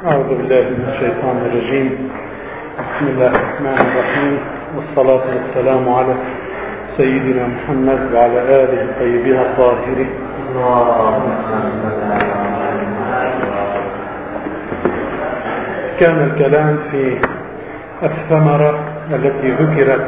أعوذ بالله من الشيطان الرجيم. بسم الله الرحمن الرحيم، والصلاة والسلام على سيدنا محمد وعلى آله الطيبين الطاهرين. كان الكلام في الثمرة التي ذكرت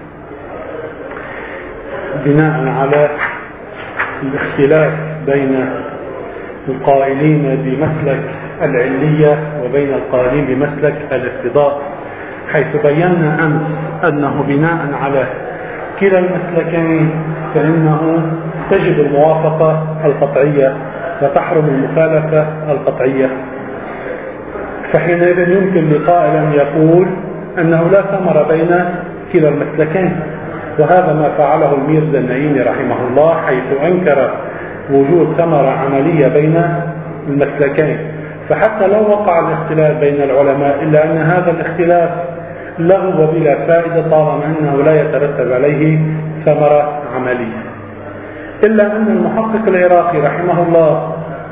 بناء على الاختلاف بين القائلين بمسلك العلية وبين القائلين بمسلك الاقتضاء، حيث بينا أمس أنه بناء على كلا المسلكين فإنه تجب الموافقة القطعية وتحرم المخالفة القطعية. فحينئذ يمكن لقائل أن يقول أنه لا ثمر بين كلا المسلكين، وهذا ما فعله الميرزا النعيمي رحمه الله، حيث أنكر وجود ثمرة عملية بين المسلكين. فحتى لو وقع الاختلاف بين العلماء إلا أن هذا الاختلاف له وبلا فائدة طالما أنه لا يترتب عليه ثمرة عملية. إلا أن المحقق العراقي رحمه الله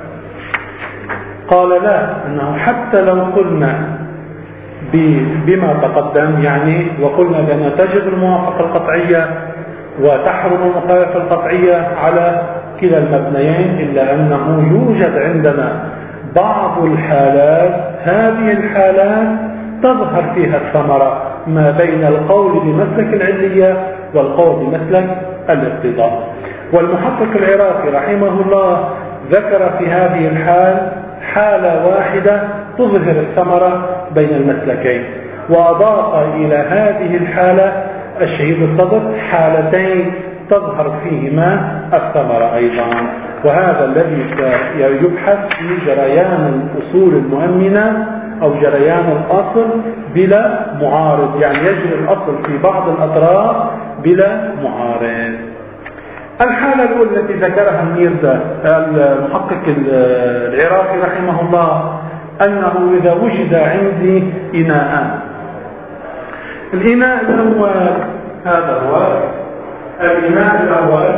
قال لا، أنه حتى لو قلنا بما تقدم يعني وقلنا بأن تجب الموافقة القطعية وتحرم المخالفة القطعية على كلا المبنيين، إلا أنه يوجد عندنا بعض الحالات، هذه الحالات تظهر فيها الثمرة ما بين القول بمسلك العلية والقول بمسلك الاقتضاء. والمحقق العراقي رحمه الله ذكر في هذه الحال حالة واحدة تظهر الثمرة بين المسلكين، وأضاف إلى هذه الحالة الشهيد الصدر حالتين تظهر فيهما الثمرة أيضا. وهذا الذي يبحث في جريان الأصول المؤمنة أو جريان الأصل بلا معارض، يعني يجري الأصل في بعض الأطراف بلا معارض. الحالة الأولى التي ذكرها الميرزا المحقق العراقي رحمه الله أنه إذا وجد عندي إناءان، الإناء الأول هذا هو الإناء الأول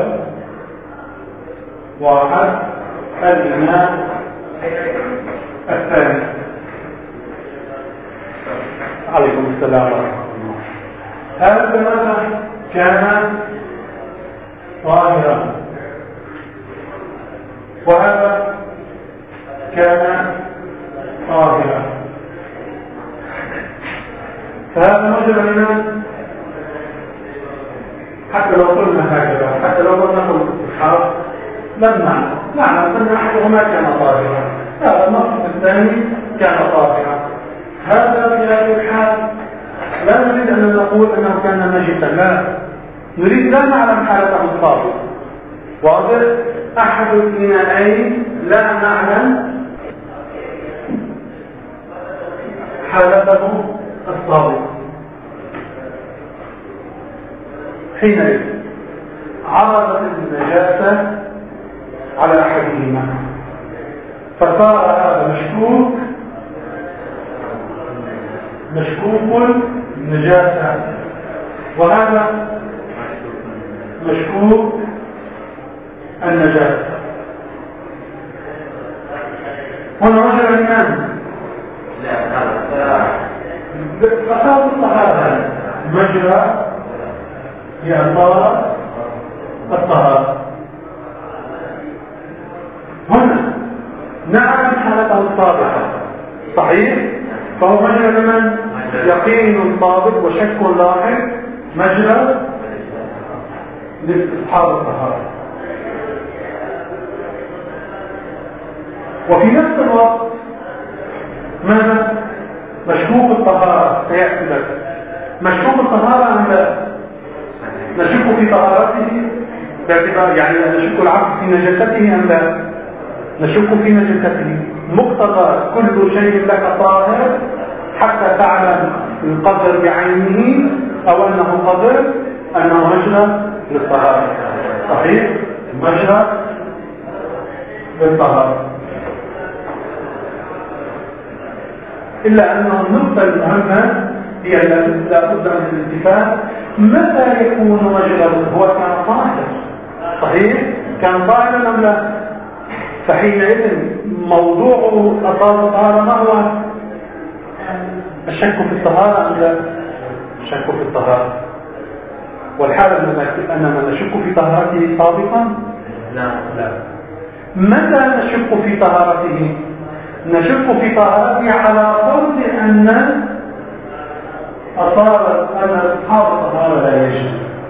واحد، الإناء الثاني. عليكم السلام ورحمة الله. هذا ماذا كان طاهرا، وهذا كان طاهرا، فهذا مجرى الإناء حتى لو قلنا هكذا، حتى لو قلنا الحرف لم نعلم أن أحدهما كان طاهرا، هذا المقصد الثاني كان طاهرا. هذا في هذه الحال لا نريد أن نقول أنه كان نجسا، لا، نريد لا نعلم حالته الطاهرة. واضح؟ أحد الإناءين لا نعلم حالته الطاهرة، حينئذ عرضت النجاسة على أحدهما فصار هذا مشكوك النجاسة، وهذا مشكوك النجاسة. هنا رجل الإيمان فصار الطهارة مجرى بأنظار الطهارة. هنا نعلم حالته الطابقة صحيح، فهو مجرى لمن يقين طابق وشك لاحق، مجرى لاستصحاب الطهارة. وفي نفس الوقت ماذا؟ مشكوك الطهارة سيأتي لك. مشكوك الطهارة أم لا؟ نشك في طهارته باعتبار يعني نشك العبد في نجاسته أم لا؟ نشك في نجاسته. مقتضى كل شيء لك طاهر حتى تعلم القدر بعينه أو أنه قدر، أنه مجرى للطهارة صحيح؟ مجرى للطهارة. إلا أنه النقطة المهمة هي لا بد من الاتفاق متى يكون مجرى. هو كان طاهر صحيح؟ كان طاهرا أم لا؟ فحينئذ موضوع الطهارة ما هو؟ الشك في الطهارة أم لا؟ الشك في الطهارة. والحال أننا نشك في طهارته سابقا؟ لا. متى نشك في طهارته؟ نشك في طهارته على فرض أن أصحاب الطهارة لا يجب.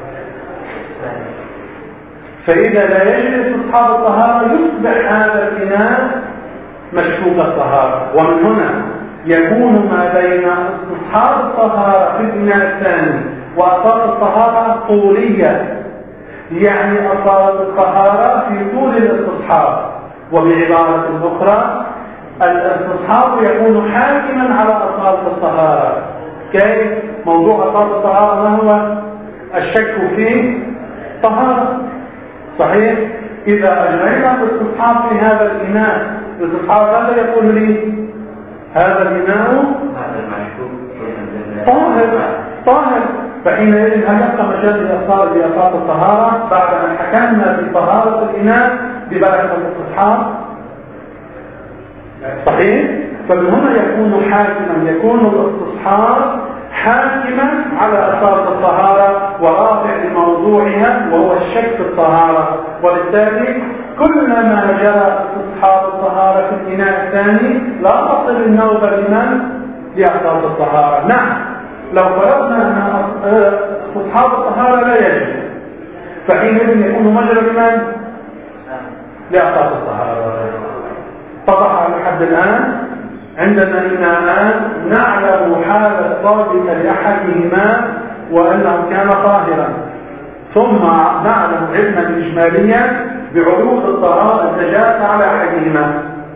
فإذا لا يجب أصحاب الطهارة يصبح هذا الإناء مشكوك الطهارة، ومن هنا يكون ما بين أصحاب الطهارة في الإناء الثاني وأصحاب الطهارة طولية، يعني أصحاب الطهارة في طول الاستصحاب. وبعبارة أخرى الاستصحاب يكون حاكما على أصحاب الطهارة. كيف؟ موضوع أصحاب الطهارة ما هو؟ الشك في طهارة، صحيح؟ إذا أجرينا الاستصحاب في هذا الإناء، الاستصحاب هذا يقول لي هذا الإناء طاهر، فحينئذ هل يبقى مجال لأصحاب الطهارة بعد أن حكمنا في طهارة الإناء ببركة الاستصحاب؟ صحيح؟ فمن هنا يكون الاستصحاب حاكما على أساس الطهارة ورافع لموضوعها وهو الشك في الطهارة. وبالتالي كلما جرى استصحاب الطهارة في الإناء الثاني لا تصل النوبة لمن؟ لأساس الطهارة. نعم، لو فرضنا أن استصحاب الطهارة لا يجب، فحينئذ يكون مجرى لمن؟ لأساس الطهارة. طبعا على حد الآن عندنا إناءان نعلم حالة ضابط لأحدهما وأنه كان طاهرا، ثم نعلم علما إجماليا بعروض الطهارة النجاسة على أحدهما،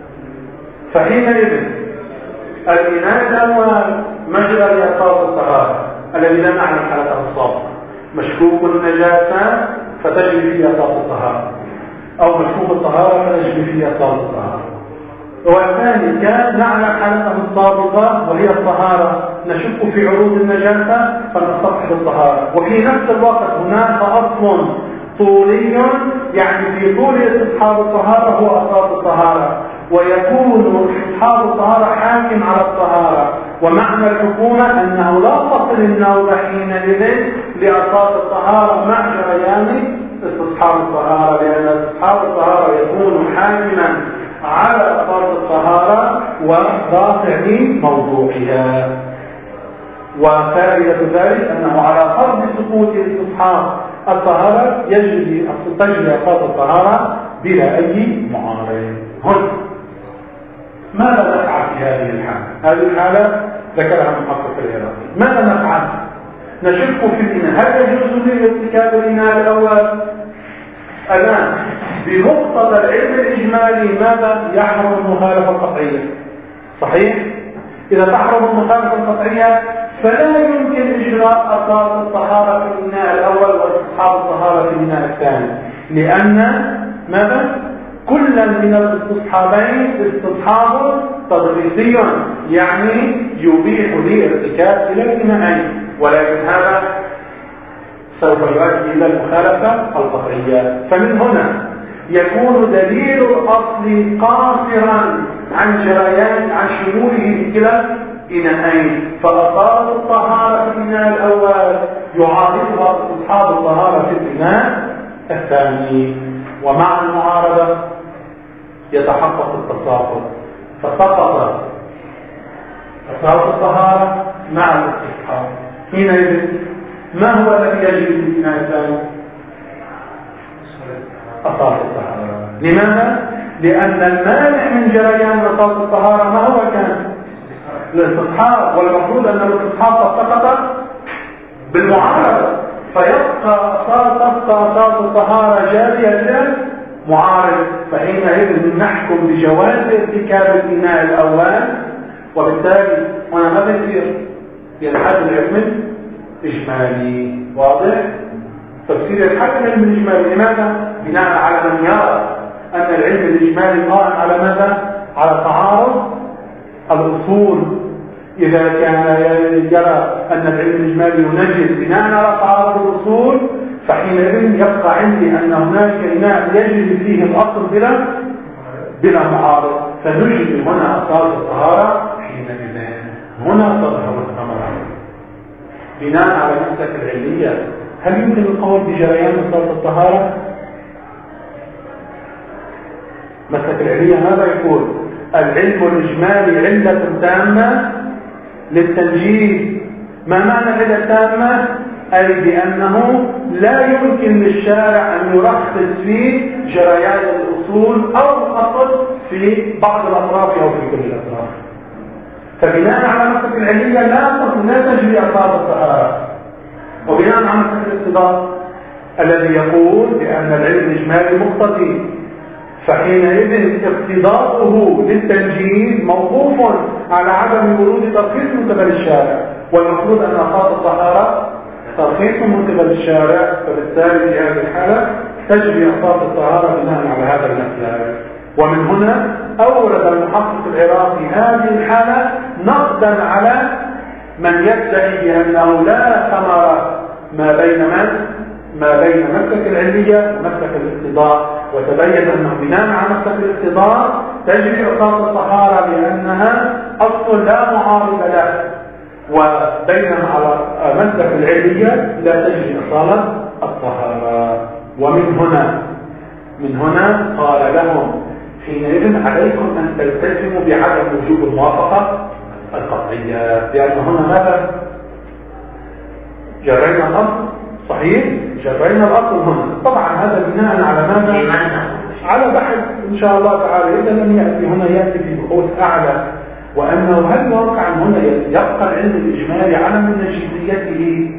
فحينئذ الإناء الأول مجرى لأساس الطهارة الذي لا نعلم حالته السابقة، مشكوك النجاسة فتجري في أساس الطهارة، أو مشكوك الطهارة فتجري في أساس الطهارة. والثاني كان نعلم حالته السابقة وهي الطهارة، نشك في عروض النجاسة فنستصحب الطهارة. وفي نفس الوقت هناك أصل طولي، يعني في طول استصحاب الطهارة هو أساس الطهارة، ويكون استصحاب الطهارة حاكم على الطهارة. ومعنى الحكومة أنه لا تصل النوبة حينئذ لأساس الطهارة مع جريان استصحاب الطهارة، لأن استصحاب الطهارة يكون حاكما على أساس الطهارة ورافع موضوعها. وفائدة ذلك أنه على فرض سقوط استصحاب الطهارة تجري أساس الطهارة بلا أي معارض. هنا ماذا نفعل في هذه الحالة؟ هذه الحالة ذكرها محقق العراقي. ماذا نفعل؟ نشك في الإناء، هل يجوز لي ارتكاب الإناء الأول؟ الآن بمقتضى العلم الإجمالي ماذا؟ يحرم المخالفة القطعية، صحيح؟ إذا تحرم المخالفة القطعية فلا يمكن إجراء أساس الطهارة في الإناء الأول واستصحاب الطهارة في الإناء الثاني، لأن ماذا؟ كل من الاستصحابين استصحاب تدريسي، يعني يبيح لي ارتكاب إلى الإناءين، ولكن هذا سوف يؤدي إلى المخالفة القطعية. فمن هنا يكون دليل الأصل قاصرا عن شموله في كلا إناءين، فأصاب الطهارة في الإناء الأول يعارضها استصحاب الطهارة في الإناء الثاني، ومع المعارضة يتحقق التساقط، فسقط أساس الطهارة مع الاستصحاب. حينئذ ما هو الذي يجري في الإناء الثاني؟ أساس الطهارة. لماذا؟ لأن المانع من جريان أساس الطهارة ما هو كان؟ الاستصحاب، والمفروض أن الاستصحاب سقط بالمعارضة، فيبقى أساس الطهارة جارية معارض، فحينئذ نحكم بجواز ارتكاب الإناء الأول. وبالتالي هنا ماذا يصير؟ ينحل العلم الإجمالي. واضح؟ تفسير الحل العلم الإجمالي لماذا؟ بناء على من يرى أن العلم الإجمالي قائم على ماذا؟ على تعارض الأصول. إذا كان يرى أن العلم الإجمالي ينجز بناء على تعارض الأصول، فحينئذ يبقى عندي أن هناك إناء يجري فيه الأصل بلا معارض، فنجري هنا أساس الطهارة. حينئذ هنا تظهر بناء على مسلك العلية هل يمكن القول بجريان صلاة الطهارة؟ مسلك العلية ماذا يقول؟ العلم الإجمالي علة تامة للتنجيز. ما معنى العلة التامة؟ أي بأنه لا يمكن للشارع أن يرخص في جريان الأصول أو الأصل في بعض الأطراف أو في كل الأطراف. فبناء على مسلك العلية لا تجري أطراف الطهارة، وبناء على مسلك الاقتضاء الذي يقول بأن العلم الإجمالي مقتضي، فحينئذ اقتضاؤه للتنجيز موقوف على عدم ورود ترخيص من قبل الشارع، والمفروض أن أطراف الطهارة ترخيص من قبل الشارع، فبالتالي في هذه الحالة تجري أطراف الطهارة بناء على هذا المسلك. ومن هنا أورد المحقق العراقي هذه الحالة نقدا على من يدعي بأنه لا ثمرة ما بين مسلك العلية ومسلك الاقتضاء، وتبين أنه بناء على مسلك الاقتضاء تجري أطراف الطهارة بأنها أصل لا معارض له، وبينما على مسلك العلية لا تجري أصالة الطهارة. ومن هنا قال لهم حينئذ عليكم أن تلتزموا بعدم وجوب الموافقة القطعية، لأن هنا ماذا؟ جرينا الأصل، صحيح؟ جرينا الأصل هنا. طبعا هذا بناء على ماذا؟ على بحث إن شاء الله تعالى، إذا لم يأتي هنا يأتي في بحوث أعلى، وأنه هل يوقع هنا يبقى العلم الإجمالي على منجزيته؟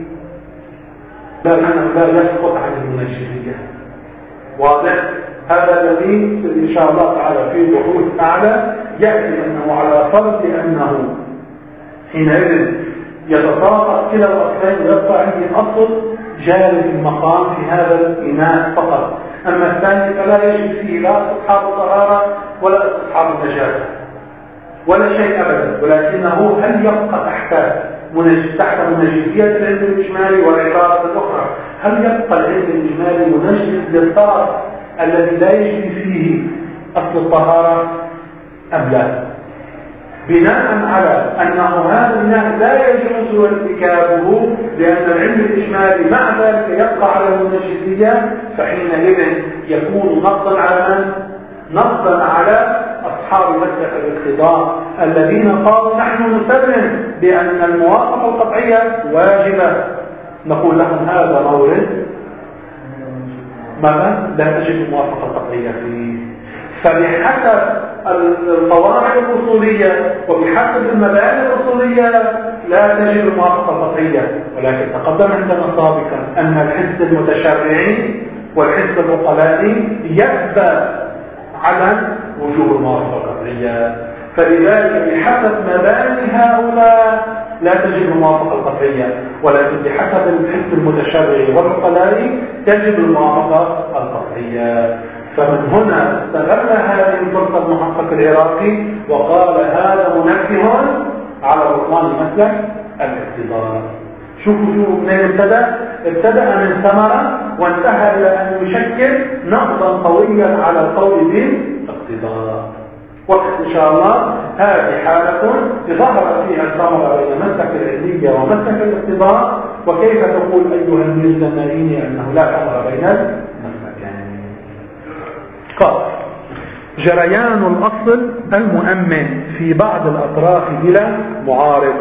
لا يسقط عن المنجزية. واضح؟ هذا الذي إن شاء الله تعالى في بحوث أعلى يأتي أنه على فرض أنه حينئذ يتطابق كلا الأصلين ويبقى عندي أصل جاري في المقام في هذا الإناء فقط، أما الثاني فلا يجب فيه لا استصحاب الطهارة ولا استصحاب النجاسة ولا شيء أبدا، ولكنه هل يبقى تحت منجزية العلم الإجمالي؟ والعبارة الأخرى هل يبقى العلم الإجمالي منجز للطرف الذي لا يجري فيه أصل الطهارة أم لا؟ بناء على أنه هذا النهي لا يجوز ارتكابه لأن العلم الإجمالي مع ذلك يبقى على المنجزية، فحينئذ يكون نصا على من؟ نصا على أصحاب مسلك الاقتضاء الذين قالوا نحن نسلم بأن الموافقة القطعية واجبة. نقول لهم هذا مورد ماذا؟ لا تجد الموافقة القطعية فيه. فبحسب القواعد الأصولية وبحسب المبادئ الأصولية لا تجد الموافقة القطعية، ولكن تقدم عندنا سابقا أن الحس المتشرعي والحس العقلاني يأبى على وجوب الموافقة القطعية، فلذلك بحسب مباني هؤلاء لا تجد الموافقة القطعية، ولكن بحسب الحس المتشرعي والعقلاني تجد الموافقة القطعية. فمن هنا استغل هذه الفرصة المحقق العراقي وقال هذا منبه على بطلان مسلك الاقتضاء. شوفوا من ابتدأ من ثمرة وانتهى إلى أن يشكل نقضا قويا على القول بالاقتضاء. وقت إن شاء الله هذه حالة ظهر فيها الثمرة بين مسلك العلمية ومسلك الاقتضاء، وكيف تقول أيها المجتمعين أنه لا ثمرة بين المسلكين. قال جريان الأصل المؤمن في بعض الأطراف بلا معارض.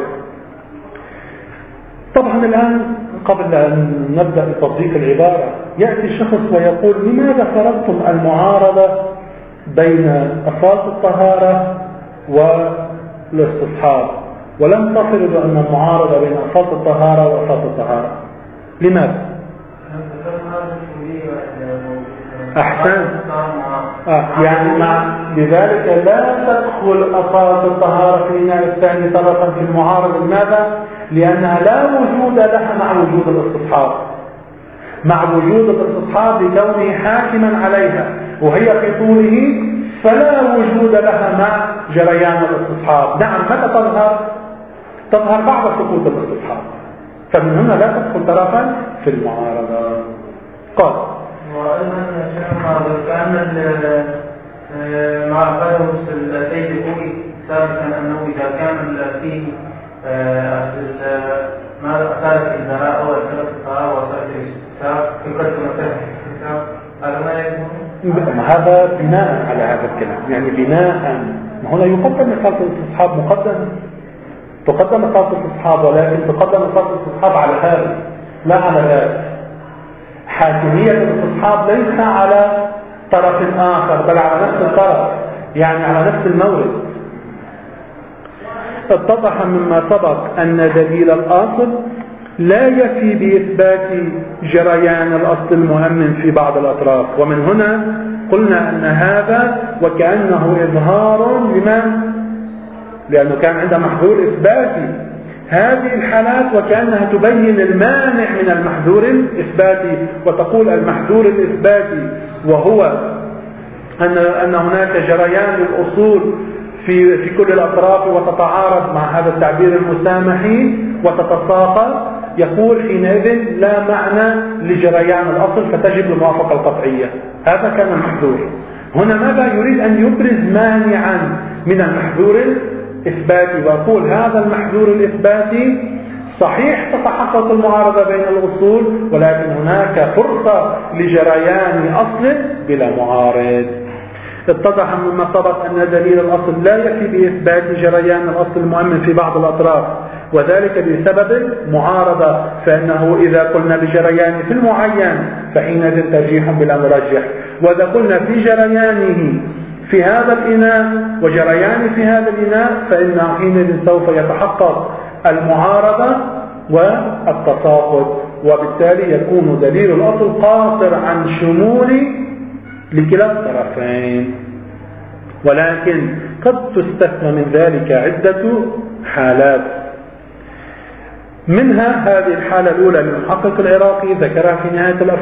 طبعا الآن قبل أن نبدأ بتطبيق العبارة يأتي شخص ويقول لماذا فرضتم المعارضة بين أصالة الطهارة والاستصحاب ولم تفرضوا أن المعارضة بين أصالة الطهارة وأصالة الطهارة؟ لماذا؟ أحسن. يعني لذلك لا تدخل أصالة الطهارة في الإناء الثاني طرفا في المعارضة. لماذا؟ لأنها لا وجود لها مع وجود الاستصحاب، مع وجود الاستصحاب لكونه حاكما عليها وهي في طوله، فلا وجود لها مع جريان الاستصحاب. نعم متى تظهر بعد سقوط الاستصحاب، فمن هنا لا تدخل طرفا في المعارضة. قال وأيضا كان مع قدر السيد الكوي سابقا أنه إذا كان فيه ما أثارت الزراء والسلطة وصلت في قسم هذا ما يكون؟ هذا بناء على هذا الكلام، يعني بناء هنا يقدم إصالة الاستصحاب تقدم إصالة الاستصحاب، ولكن تقدم إصالة الاستصحاب على هذا لا على ذلك. حاكمية الاستصحاب ليس على طرف آخر بل على نفس الطرف، يعني على نفس المورد. اتضح مما سبق أن دليل الأصل لا يكفي بإثبات جريان الأصل المؤمن في بعض الأطراف، ومن هنا قلنا أن هذا وكأنه إظهار لمن؟ لأنه كان عنده محظور إثباتي. هذه الحالات وكأنها تبين المانع من المحظور الإثباتي، وتقول المحظور الإثباتي وهو أن هناك جريان للأصول في كل الأطراف وتتعارض مع هذا التعبير المسامحي وتتساقط، يقول حينئذ لا معنى لجريان الأصل فتجب الموافقة القطعية. هذا كان المحظور. هنا ماذا يريد؟ أن يبرز مانعا من المحظور الإثباتي، ويقول هذا المحظور الإثباتي صحيح تتحقق المعارضة بين الأصول، ولكن هناك فرصة لجريان أصل بلا معارض. اتضح مما سبق أن دليل الأصل لا يكفي بإثبات جريان الأصل المؤمن في بعض الأطراف، وذلك بسبب معارضة، فإنه إذا قلنا بجريان في المعين فحينئذ ترجيح بلا مرجح، وإذا قلنا في جريانه في هذا الإناء وجريان في هذا الإناء فإن حينئذ سوف يتحقق المعارضة والتساقط، وبالتالي يكون دليل الأصل قاصر عن شمول لكلا الطرفين. ولكن قد تستثنى من ذلك عدة حالات، منها هذه الحالة الأولى للمحقق العراقي ذكرها في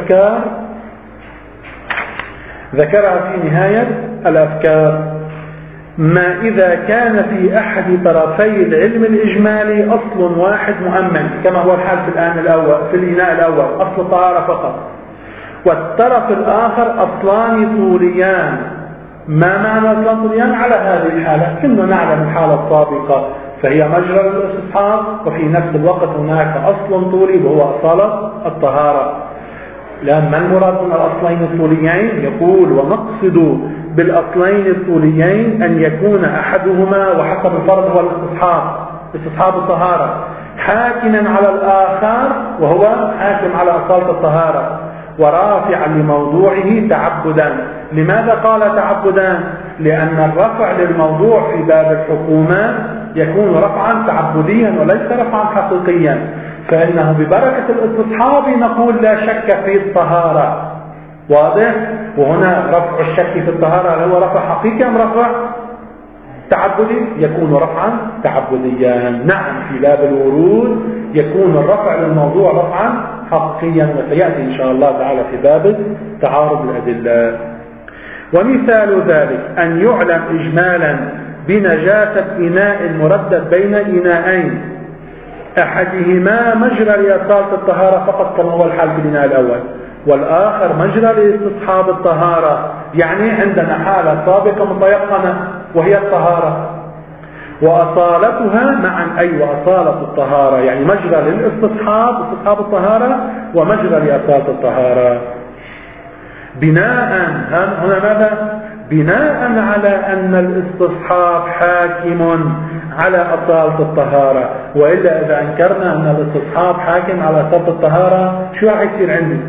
نهاية الأفكار. ما إذا كان في أحد طرفي العلم الإجمالي أصل واحد مؤمن، كما هو الحال في الإناء الأول أصل الطهارة فقط، والطرف الآخر أصلان طوليان. ما معنى أصلان طوليان؟ على هذه الحالة كنا نعلم الحالة السابقة فهي مجرى الاستصحاب، وفي نفس الوقت هناك أصل طولي وهو أصالة الطهارة. لأن ما المراد من الأصلين الطوليين؟ يقول ونقصد بالأصلين الطوليين أن يكون أحدهما وحسب الفرض هو استصحاب الطهارة حاكما على الآخر وهو حاكم على أصالة الطهارة، ورافعا لموضوعه تعبدا. لماذا قال تعبدا؟ لأن الرفع للموضوع في باب الحكومة يكون رفعا تعبديا وليس رفعا حقيقيا، فإنه ببركة الاستصحاب نقول لا شك في الطهارة. واضح؟ وهنا رفع الشك في الطهارة هل هو رفع حقيقي أم رفع تعبدي؟ يكون رفعا تعبديا. نعم، في باب الورود يكون الرفع للموضوع رفعا حقيقيا، وسيأتي إن شاء الله تعالى في باب تعارض الأدلة. ومثال ذلك أن يعلم إجمالا بنجاسة إناء مردد بين إناءين أحدهما مجرى لإصالة الطهارة فقط كما هو الحال في الإناء الأول، والآخر مجرى لاستصحاب الطهارة. يعني عندنا حالة سابقة متيقنة وهي الطهارة وأصالتها معا، أي وأصالة الطهارة يعني مجرى للاستصحاب استصحاب الطهارة ومجرى لأصالة الطهارة. بناء هنا ماذا؟ بناء على أن الاستصحاب حاكم على أصالة الطهارة، وإلا إذا أنكرنا أن الاستصحاب حاكم على أصالة الطهارة شو راح يصير عندي؟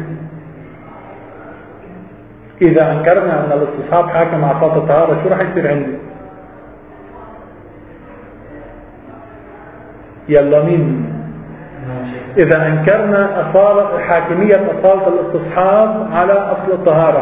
إذا أنكرنا أن الاستصحاب حاكم على أصالة الطهارة شو راح يصير عندي؟ يلا مين؟ إذا أنكرنا حاكمية أصالة الاستصحاب على أصل الطهارة.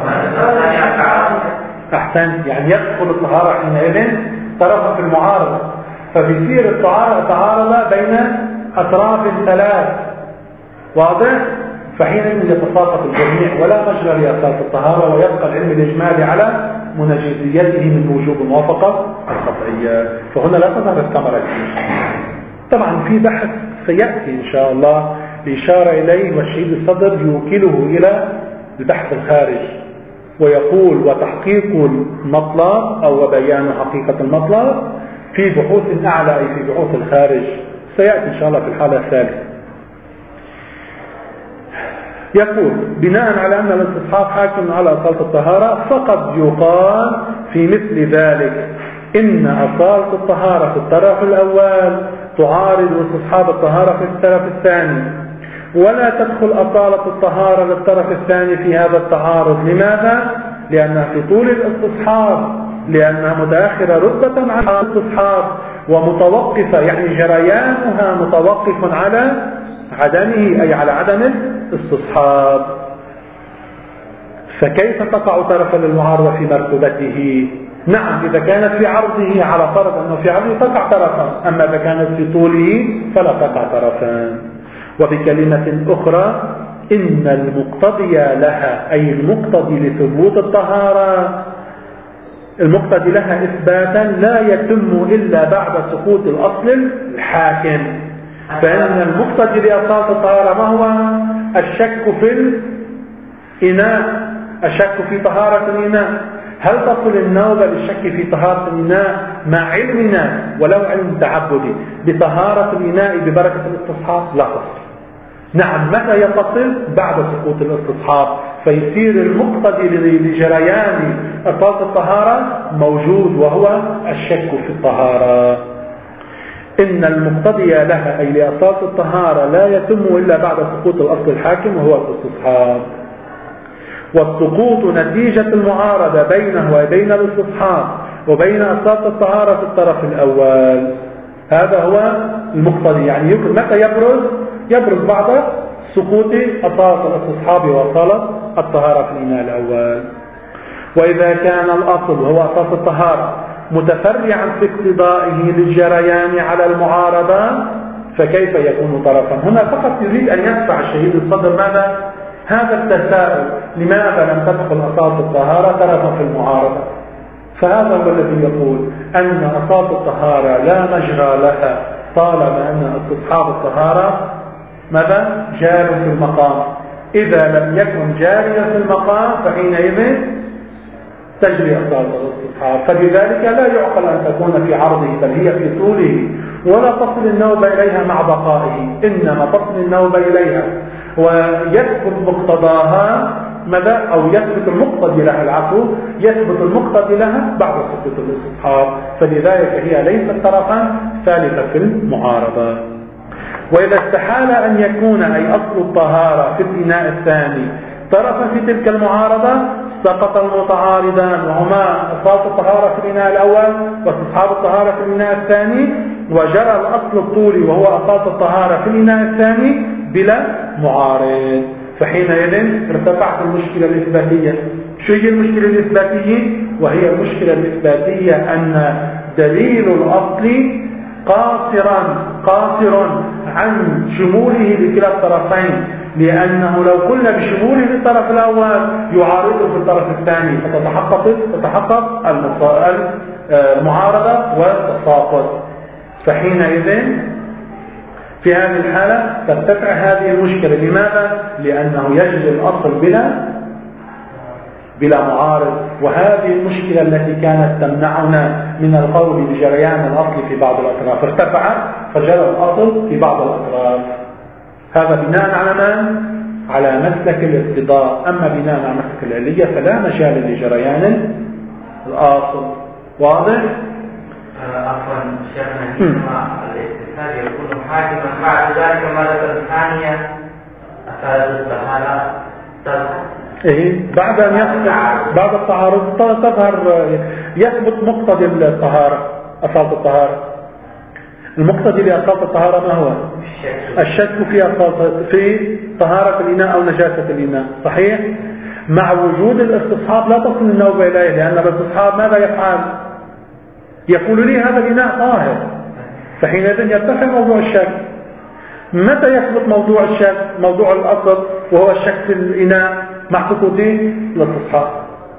أحسنت، يعني يدخل الطهارة حينئذ طرفا في المعارضة، فبيصير الطهارة بين أطراف ثلاث. واضح؟ فحينئذ يتساقط الجميع ولا مجرى لأصالة الطهارة، ويبقى العلم الإجمالي على منجزيته من وجوب الموافقة القطعية. فهنا لا تظهر الثمرة. طبعا في بحث سيأتي إن شاء الله الإشارة إليه، والشهيد الصدر يوكله إلى البحث الخارج ويقول وتحقيق المطلب أو بيان حقيقة المطلب في بحوث أعلى، أي في بحوث الخارج، سيأتي إن شاء الله في الحالة الثالثة. يقول بناء على أن الاستصحاب حاكم على أصالة الطهارة، فقد يقال في مثل ذلك إن أصالة الطهارة في الطرف الأول تعارض استصحاب الطهارة في الطرف الثاني، ولا تدخل أصالة الطهارة للطرف الثاني في هذا التعارض. لماذا؟ لأنها في طول الاستصحاب، لأنها متأخرة رتبة عن الاستصحاب ومتوقفة، يعني جريانها متوقف على عدمه، أي على عدم الاستصحاب. فكيف تقع طرفا للمعارضة في مرتبته؟ نعم، إذا كانت في عرضه، على فرض أنه في عرضه تقع طرفا، أما إذا كانت في طوله فلا تقع طرفا. وبكلمة أخرى، إن المقتضي لها، أي المقتضي لثبوت الطهارة، المقتضي لها إثباتا لا يتم إلا بعد سقوط الأصل الحاكم. فإن المقتضي لأصالة الطهارة ما هو؟ الشك في الإناء، الشك في طهارة الإناء. هل تصل النوبة للشك في طهارة الإناء مع علمنا ولو علم تعبدي بطهارة الإناء ببركة الاستصحاب؟ لا تصل. نعم، متى يتصل؟ بعد سقوط الاستصحاب، فيصير المقتضي لجريان أصالة الطهارة موجود، وهو الشك في الطهارة. إن المقتضي لها، أي لأصالة الطهارة، لا يتم إلا بعد سقوط الأصل الحاكم وهو الاستصحاب. والسقوط نتيجة المعارضة بينه وبين الاستصحاب وبين أصالة الطهارة في الطرف الأول. هذا هو المقتضي، يعني متى يبرز بعد سقوط أصالة الاستصحاب وأصالة الطهارة في الإناء الأول. وإذا كان الأصل هو أصالة الطهارة متفرعا في اقتضائه للجريان على المعارضة، فكيف يكون طرفا؟ هنا فقط يريد أن يدفع الشهيد الصدر ماذا؟ هذا التساؤل، لماذا لم تدخل أصالة الطهارة طرفا في المعارضة؟ فهذا هو الذي يقول أن أصالة الطهارة لا مجرى لها طالما أن استصحاب الطهارة ماذا؟ جار في المقام. إذا لم يكن جاريا في المقام فحينئذ تجري أصالة الاستصحاب. فلذلك لا يعقل أن تكون في عرضه، بل هي في طوله، ولا تصل النوبة إليها مع بقائه، إنما تصل النوبة إليها ويثبت مقتضاها ماذا؟ أو يثبت المقتضي لها، العفو، يثبت المقتضي لها بعد سقوط الاستصحاب. فلذلك هي ليست طرفا ثالثا في المعارضة. وإذا استحال أن يكون أي أصل الطهارة في الإناء الثاني طرفا في تلك المعارضة، سقط المتعارضان، وهما أصالة الطهارة في الإناء الأول واستصحاب الطهارة في الإناء الثاني، وجرى الأصل الطولي وهو أصالة الطهارة في الإناء الثاني بلا معارض. فحينئذ ارتفعت المشكلة الإثباتية. شو هي المشكلة الإثباتية؟ وهي المشكلة الإثباتية أن دليل الأصل قاصر عن شموله لكلا الطرفين، لأنه لو قلنا بشموله للطرف الأول يعارضه في الطرف الثاني، فتتحقق المعارضة والتساقط. فحينئذ في هذه الحالة ترتفع هذه المشكلة. لماذا؟ لأنه يجري الأصل بلا معارض، وهذه المشكلة التي كانت تمنعنا من القول بجريان الأصل في بعض الأطراف ارتفع فجرى الأصل في بعض الأطراف. هذا بناء على من؟ على مسلك الاقتضاء. أما بناء على مسلك العلية فلا مجال لجريان الأصل. واضح؟ عفوا شيخنا، الاستثناء يكون حاكما بعد ذلك ما ذكر الثانية أفاد الطهارة إيه؟ بعد أن يحصل بعد التعارض تظهر يثبت مقتضي الطهارة، أصالة الطهارة. المقتضي لأصالة الطهارة ما هو؟ الشك في طهارة الإناء أو نجاسة الإناء، صحيح؟ مع وجود الاستصحاب لا تصل النوبة إليه، لأن الاستصحاب ماذا يفعل؟ يقول لي هذا الإناء طاهر، فحينئذ يرتفع موضوع الشك. متى يثبت موضوع الشك؟ موضوع الأصل وهو الشك في الإناء مع سقوطه الاستصحاب.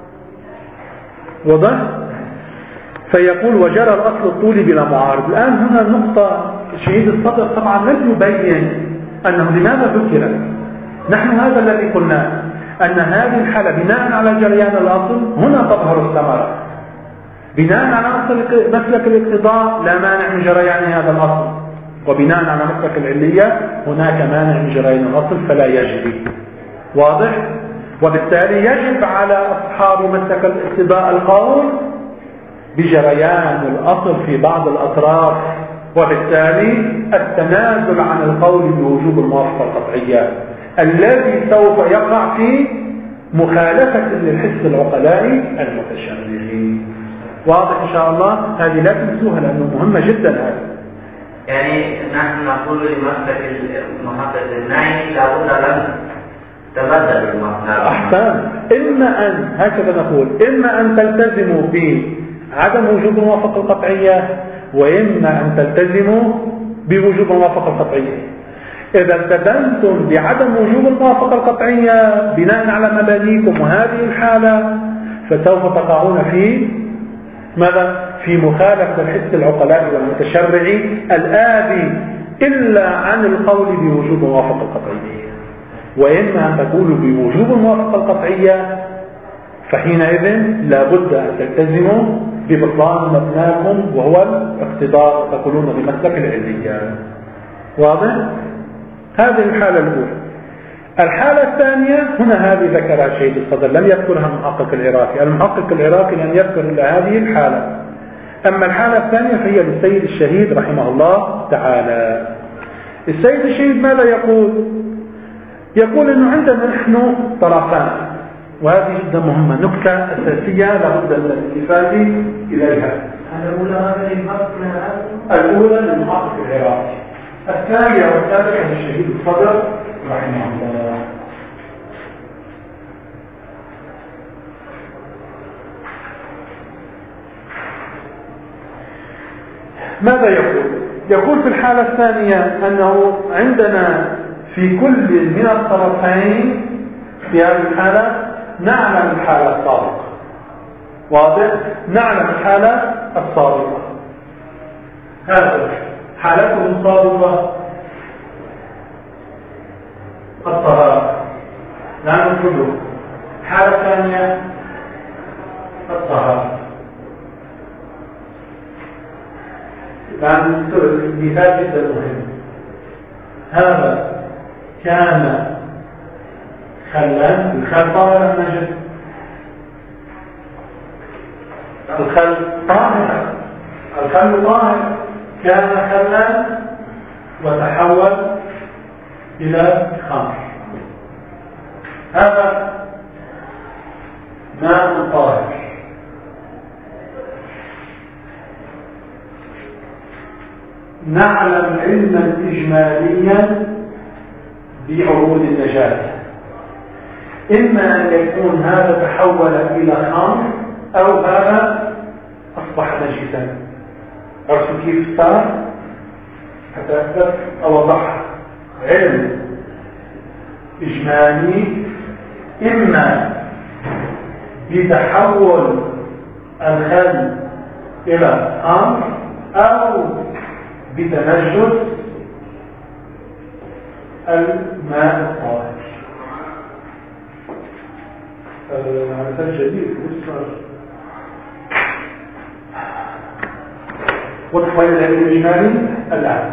واضح؟ فيقول وجرى الأصل الطولي بلا معارض. الآن هنا النقطة شهيد الصدر طبعا لم يبين أنه لماذا ذكر. نحن هذا الذي قلنا، أن هذه الحالة بناء على جريان الأصل هنا تظهر الثمرة. بناء على مسلك الاقتضاء لا مانع من جريان هذا الأصل، وبناء على مسلك العلية هناك مانع من جريان الأصل فلا يجري. واضح؟ وبالتالي يجب على أصحاب مسلك الاقتضاء القول بجريان الأصل في بعض الأطراف، وبالتالي التنازل عن القول بوجوب الموافقة القطعية الذي سوف يقع في مخالفة للحس العقلائي المتشرعي. واضح إن شاء الله؟ هذه لا تنسوها لأنه مهمة جدا هذه. يعني نحن نقول لمسلك المحقق النهي لابد لن تبدل المحقق. أحسن. إما أن هكذا نقول، إما أن تلتزموا بعدم وجوب الموافقة القطعية، وإما أن تلتزموا بوجوب الموافقة القطعية. إذا التزمتم بعدم وجوب الموافقة القطعية بناء على مبادئكم وهذه الحالة، فسوف تقعون في ماذا؟ في مخالفة الحس العقلائي والمتشرعي الآبي إلا عن القول بوجوب الموافقة القطعية. وإما أن تقولوا بوجوب الموافقة القطعية، فحينئذ لابد أن تلتزموا ببطلان مبناكم وهو الاقتضاء، تقولون بمسلك العلية. واضح؟ هذه الحالة الأولى. الحالة الثانية هنا هذه ذكرها شهيد الصدر، لم يذكرها المحقق العراقي. المحقق العراقي لم يذكر إلا هذه الحالة. أما الحالة الثانية فهي للسيد الشهيد رحمه الله تعالى. السيد الشهيد ماذا يقول؟ يقول أنه عندنا نحن طرفان، وهذه جدا مهمة، نكتة أساسية لابد من الالتفات إليها. الأولى للمحقق العراقي، الثانية والثالثة للشهيد الصدر رحمه الله. ماذا يقول؟ يقول في الحالة الثانية أنه عندنا في كل من الطرفين في هذه الحالة نعلم الحالة السابقة. واضح؟ نعلم الحالة السابقة. هذا حالته السابقة الطهارة، لا نفرده. حالة ثانية الطهارة. لأن مثال جدا مهم. هذا كان خلا، الخل طاهر أم نجس؟ الخل طاهر، الخل طاهر، كان خلا وتحول إلى خمر. هذا ماء طاهر. نعلم علما إجماليا بعروض النجاسة، إما أن يكون هذا تحول إلى خمر أو هذا أصبح نجسا. عرفتوا كيف صار؟ حتى أوضحها. علم إجمالي إما بتحول الخل إلى خمر أو بتنجس الماء الطاهر. هذا مثال جديد. وضح وين العلم الإجمالي الآن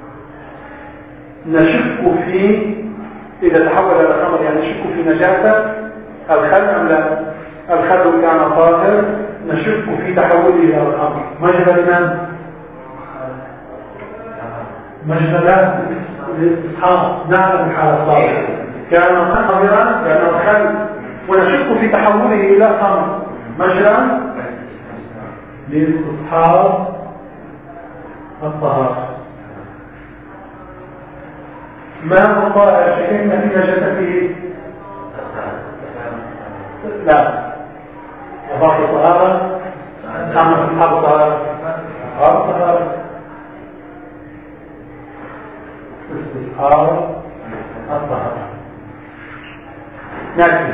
نشك في إذا تحول إلى خمر، يعني نشك في نجاسة الخل أم لا. الخل كان طاهر، نشك في تحوله إلى الخمر. مجرى لمن؟ مجرى للاستصحاب. نعلم الحالة الصالحة كان خمرا كان الخل، ونشك في تحوله إلى خمر. مجرى للاستصحاب الطهارة. ما هو طاهر شيئين في نجاسته؟ لا، أضاف الطهارة أما في أصحاب الطهارة الطهارة استصحاب الطهارة. لكن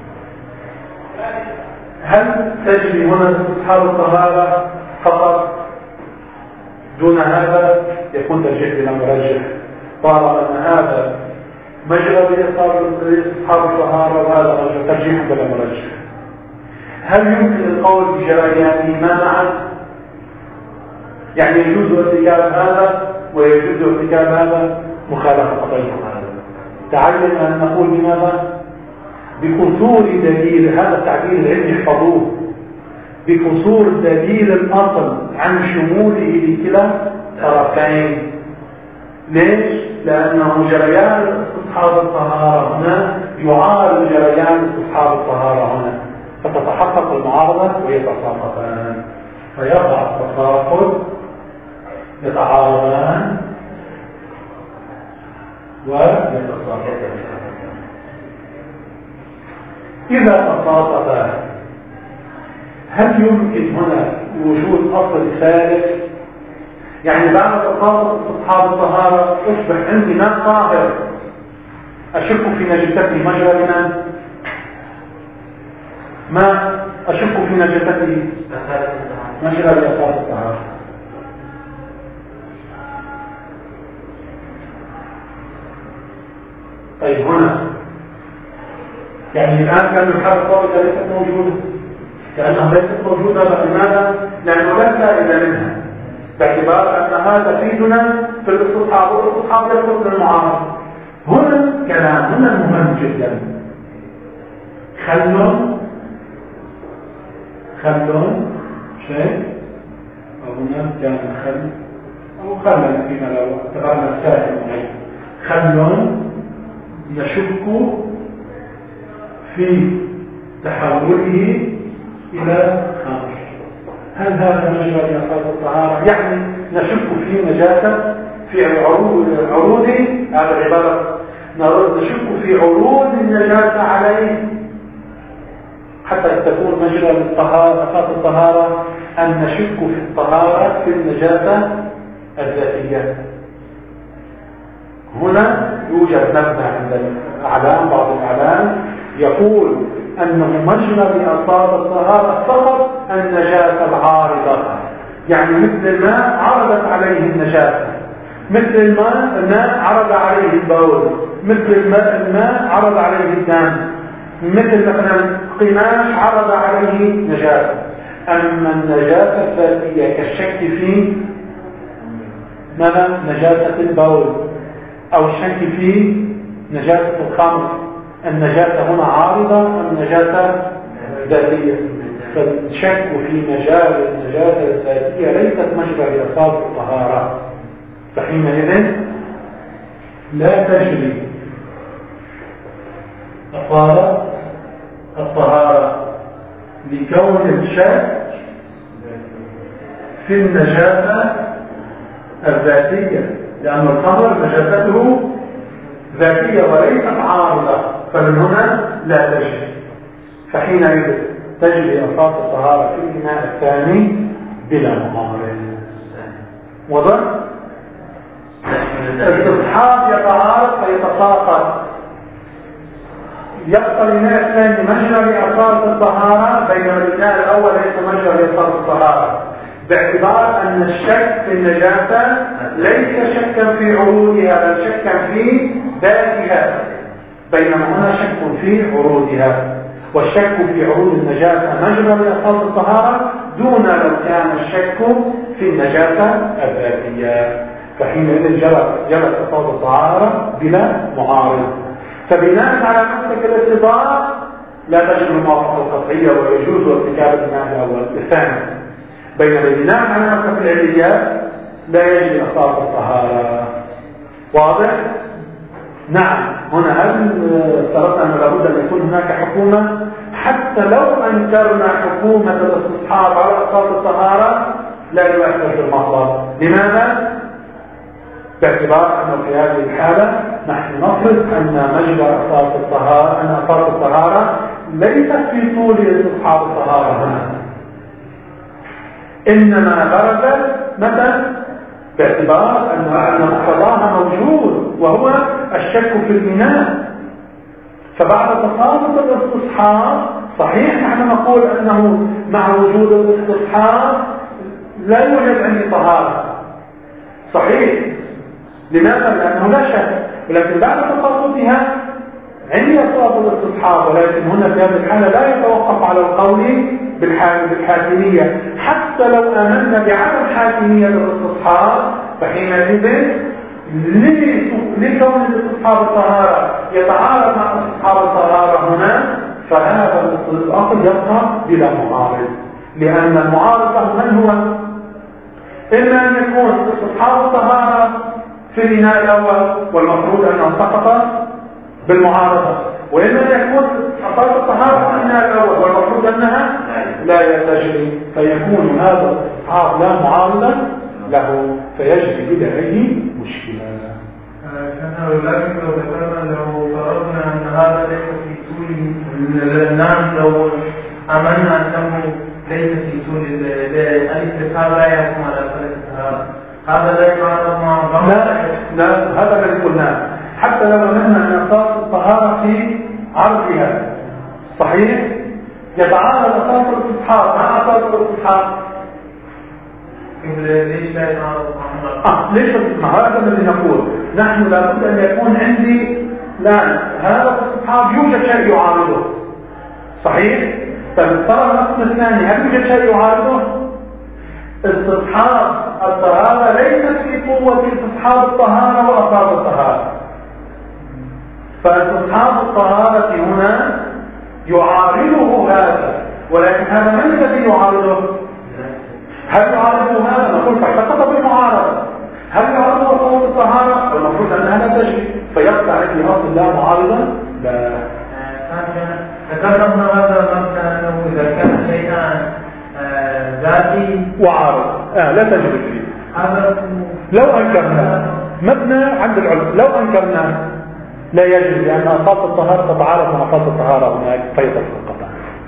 هل تجري هنا استصحاب الطهارة فقط دون هذا؟ يكون ترجيح بلا مرجح، طالما أن هذا مجرى لإصحاب الطهارة وهذا رجل ترجيح بلا مرجح. هل يمكن القول بجريانهما معا؟ يعني يجوز ارتكاب هذا ويجوز ارتكاب هذا مخالفة قطعية. تعلم أن نقول بماذا؟ بقصور دليل، هذا التعبير العلمي احفظوه، بقصور دليل الأصل عن شموله لكلا طرفين. ليش؟ لأنه جريان استصحاب الطهارة هنا يعارض جريان استصحاب الطهارة هنا، فتتحقق المعارضة ويتساقطان، فيقع التساقط، يتعارضان ويتساقطان. إذا تساقطا هل يمكن هنا وجود أصل ثالث؟ يعني بعد تساقط استصحاب الطهارة أصبح عندي ماء طاهر أشك في نجاسته مجرى الماء، ما أشك في نجاسته مجرى لأساس الطهارة. طيب هنا يعني الآن كان الحالة الطارئة ليست موجودة، كأنها ليست موجودة. لماذا؟ لأنه لا فائدة منها، باعتبار أن هذا فيدنا في الاستصحاب، والاستصحاب يدخل للمعارضة. هنا كلام هنا مهم جدا، خلون شيء، أو هنا كان خل أو خلنا فيما لو اعتبرنا السائل معين، خلون نشك في تحوله إلى خمر. هل هذا مجرى لأساس الطهارة؟ يعني نشك في نجاسة في عروض هذا العبارة، نشك في عروض النجاسة عليه حتى تكون مجرى للطهارة أساس الطهارة، أن نشك في الطهارة في النجاسة الذاتية. هنا يوجد مبنى عند الأعلام، بعض الأعلام يقول أنه مجرى لأساس الطهارة فقط النجاسة العارضة، يعني مثل الماء عرضت عليه النجاسة، مثل الماء عرض عليه البول، مثل الماء عرض عليه الدم، مثل مثلا قماش عرض عليه نجاسة. أما النجاسة الذاتية كالشك في ماذا؟ نجاسة البول، أو الشك في نجاسة الخمر، النجاسة هنا عارضة أم نجاسة ذاتية؟ فالشك في مجال النجاسة الذاتية ليست مجرى لأساس الطهارة، فحينئذ لا تجري الطهارة لكون الشك في النجاسة الذاتية، لأن الخمر نجاسته ذاتية وليست عارضة، فمن هنا لا تجري. فحينئذ تجري أساس الطهارة في الإناء الثاني بلا معارض. وضع الاستصحاب يتعارض فيتساقط، يبقى الإناء الثاني مجرى لأساس الطهارة، بينما الإناء الأول ليس مجرى لأساس الطهارة، باعتبار أن الشك في النجاسة ليس شكا في عروضها بل شكا في ذاتها، بينما هنا شك في عروضها. والشك في عروض النجاسة مجرى لأساس الطهارة دون لو كان الشك في النجاسة الذاتية، فحينئذ جرت أساس الطهارة بلا معارض. فبناء على مسلك الاتضاع لا تجد الموافقة القطعية ويجوز ارتكاب الإمام الأول الثاني، بينما بناء على مسلك العليات لا يجري أساس الطهارة. واضح؟ نعم. هنا هل افترضنا أن لابد أن يكون هناك حكومة؟ حتى لو أنكرنا حكومة الاستصحاب على أساس الطهارة لا يؤثر في المحضر. لماذا؟ باعتبار أنه في هذه الحالة نحن نفرض أن مجرى أساس الطهارة، أن أساس الطهارة ليست في طول استصحاب الطهارة هنا، إنما غرزت متى؟ باعتبار أن مقتضاها موجود وهو الشك في الإناء. فبعد تساقط الاستصحاب صحيح نحن نقول أنه مع وجود الاستصحاب لا يوجد عندي طهارة، صحيح. لماذا؟ لأنه لا شك، ولكن بعد تساقطها عندي أسباب الاستصحاب، ولكن هنا في هذه الحالة لا يتوقف على القول بالحاكمية. حتى لو آمنا بعدم حاكمية الاستصحاب فحينئذ لكون استصحاب الطهارة يتعارض مع استصحاب الطهارة هنا، فهذا الأصل يبقى بلا معارض، لأن المعارض له من هو؟ إما أن يكون استصحاب الطهارة في الإناء الأول والمفروض أنه سقط بالمعارضة، وإما أن يكون استصحاب الطهارة في الإناء الأول والمفروض أنها لا تجري، فيكون هذا الاستصحاب لا معارضة له فيجري بلا أي مشكلة. لكن لو ذكرنا لو فرضنا أن هذا ليس في طول نعم لو أمنا أنه ليس في طول الاستثار لا يحكم على الطهارة، هذا لا يعارض مع لا هذا الذي قلناه، حتى لو نحن أن أساس الطهارة في عرضها صحيح يتعارض أساس الاستصحاب مع أساس الاستصحاب. ليش لا يتعارض مع ليش مع هذا الذي نقول نحن لابد أن يكون عندي الآن هذا الاستصحاب يوجد شيء يعارضه صحيح؟ فالطرف الأصل الثاني هل يوجد شيء يعارضه؟ استصحاب الطهارة ليست في قوة استصحاب الطهارة وأساس الطهارة، فاستصحاب الطهارة هنا يعارضه هذا، ولكن هذا من الذي يعارضه؟ هل يعارضه هذا؟ نقول فسقط بالمعارضة. هل يعارضه قوة الطهارة؟ المفروض أنها لا تجري، فيبقى عندي أصل لا معارضا؟ لا. ذكرنا هذا مثلا أنه إذا كان شيئا ذاتي وعارض لا تجري فيه. لو أنكرنا مبنى عند العلم، لو أنكرنا لا يجري، لأن أساس الطهارة تتعارض مع أساس الطهارة هناك فيتسقط.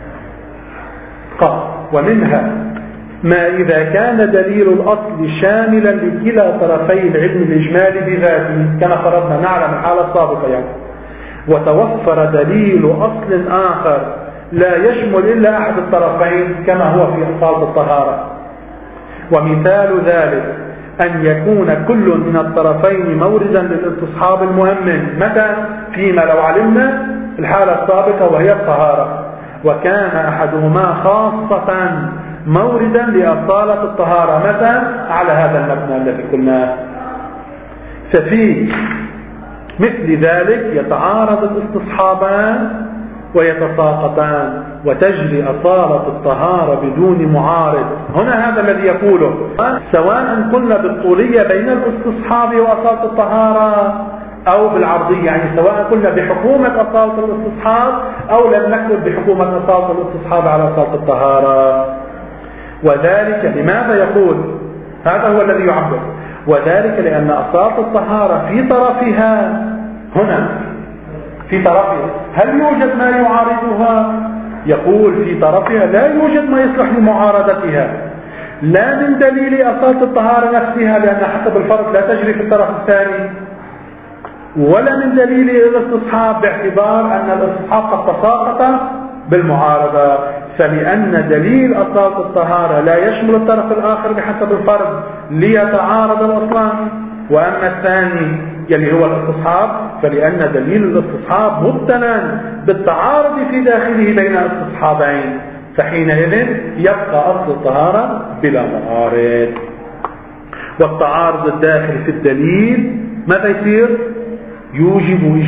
قال ومنها ما إذا كان دليل الأصل شاملا لكلا طرفي العلم الإجمالي بذاته، كما فرضنا نعلم الحالة السابقة يعني، وتوفر دليل أصل آخر لا يشمل إلا أحد الطرفين كما هو في أصل الطهارة. ومثال ذلك أن يكون كل من الطرفين موردا للاستصحاب المؤمن، متى؟ فيما لو علمنا الحالة السابقة وهي الطهارة، وكان أحدهما خاصة موردا لأصالة الطهارة، متى؟ على هذا المبنى الذي قلناه. ففي مثل ذلك يتعارض الاستصحابان ويتساقطان وتجري أصالة الطهارة بدون معارض. هنا هذا الذي يقوله، سواء قلنا بالطولية بين الاستصحاب وأصالة الطهارة أو بالعرضية، يعني سواء قلنا بحكومة أصالة الاستصحاب أو لم نكتب بحكومة أصالة الاستصحاب على أصالة الطهارة. وذلك لماذا يقول هذا هو الذي يعبر، وذلك لأن أصالة الطهارة في طرفها هنا في طرفها هل يوجد ما يعارضها؟ يقول في طرفها لا يوجد ما يصلح لمعارضتها، لا من دليل أصالة الطهارة نفسها لأن حسب الفرق لا تجري في الطرف الثاني، ولا من دليل الاستصحاب باعتبار أن الاستصحاب قد تساقط بالمعارضة، فلأن دليل أصالة الطهارة لا يشمل الطرف الآخر بحسب الفرق ليتعارض الأصلان. وأما الثاني يلي هو الاستصحاب فلأن دليل الاستصحاب مبتلى بالتعارض في داخله بين استصحابين، فحينئذ يبقى أصل الطهارة بلا معارض. والتعارض الداخل في الدليل ماذا يصير؟ يوجب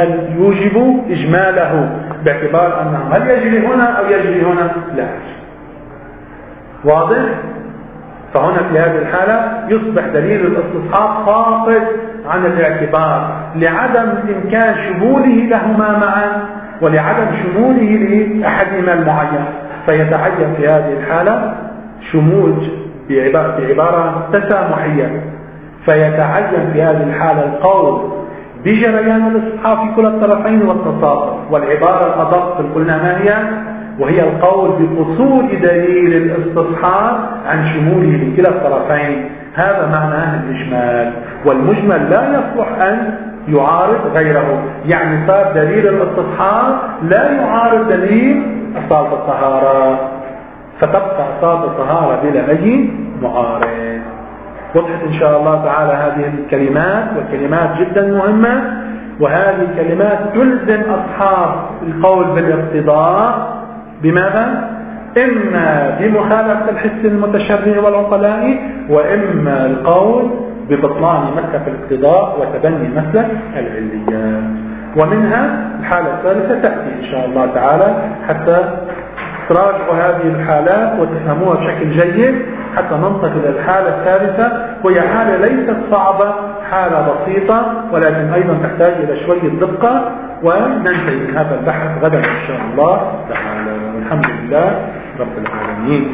إجماله باعتبار أنه هل يجري هنا أو يجري هنا؟ لا. واضح؟ فهنا في هذه الحالة يصبح دليل الاستصحاب فاقد عن الاعتبار لعدم إمكان شموله لهما معا ولعدم شموله لأحدهما المعين، فيتعين في هذه الحالة شمول بعبارة تسامحية، فيتعين في هذه الحالة القول بجريان الاستصحاب في كل الطرفين والتساقط. والعبارة الأدق قلنا ما هي؟ وهي القول بقصور دليل الاستصحاب عن شموله لكلا الطرفين. هذا معناه الإجمال، والمجمل لا يصلح أن يعارض غيره، يعني صار دليل الاستصحاب لا يعارض دليل أصالة الطهارة، فتبقى أصالة الطهارة بلا أي معارض. وضحت إن شاء الله تعالى هذه الكلمات، والكلمات جدا مهمة، وهذه الكلمات تلزم أصحاب القول بالاقتضاء بماذا؟ إما بمخالفة الحس المتشرع والعقلاء، وإما القول ببطلان مسلك الاقتضاء وتبني مسلك العليات. ومنها الحالة الثالثة تأتي إن شاء الله تعالى حتى تراجعوا هذه الحالات وتفهموها بشكل جيد حتى ننتقل إلى الحالة الثالثة، وهي حالة ليست صعبة، حالة بسيطة ولكن أيضا تحتاج إلى شوية دقة، وننتهي من هذا البحث غدا إن شاء الله تعالى. والحمد لله رب العالمين.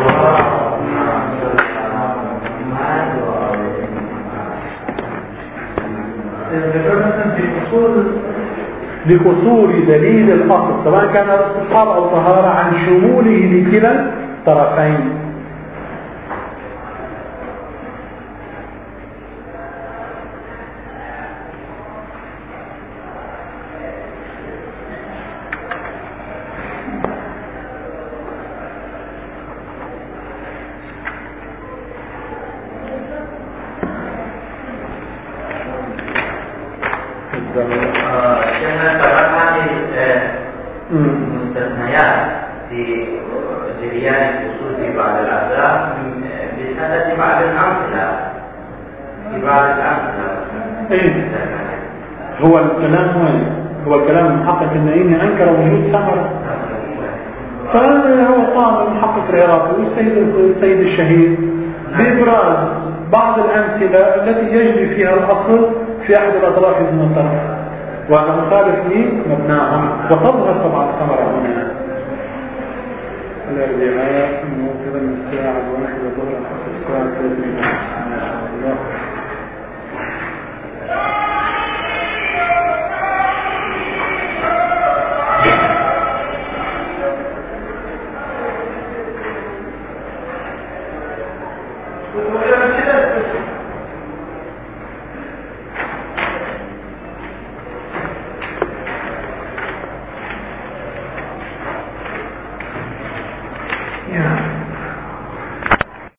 بقصور دليل الأصل سواء كان استصحاب أو طهارة عن شموله لكلا الطرفين. مستثنيات في جريان الأصول في بعض الأسرار بسبب بعض الأمثلة في بعض الأمثلة. هو الكلام هو الكلام المحقق النعيمي أنكر وجود ثمرة، فهذا هو قام المحقق العراقي والسيد الشهيد بإبراز بعض الأمثلة التي يجري فيها الأصل في أحد الأطراف من الطرف، وأنا مخالف مبناهم، وتظهر طبعا الثمرة هنا. الارتعاء موجودة من الساعة 1 ظهر حتى الساعة 3 ما شاء الله. Yeah.